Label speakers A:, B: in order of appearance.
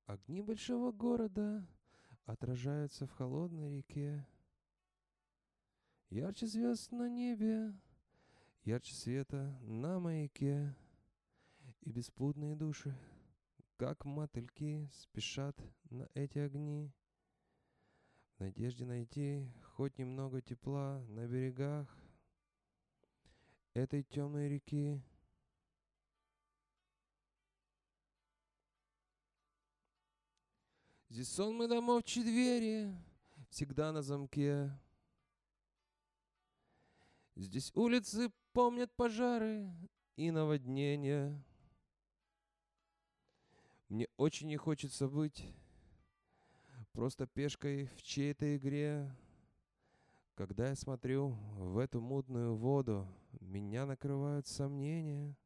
A: Огни большого города отражаются в холодной реке. Ярче звезд на небе, ярче света на маяке. И беспутные души, как мотыльки, спешат на эти огни, в надежде найти хоть немного тепла на берегах этой темной реки. Здесь сонмы домов чьи двери всегда на замке. Здесь улицы помнят пожары и наводнения. Мне очень не хочется быть просто пешкой в чьей-то игре. Когда я смотрю в эту мутную воду, меня накрывают сомнения.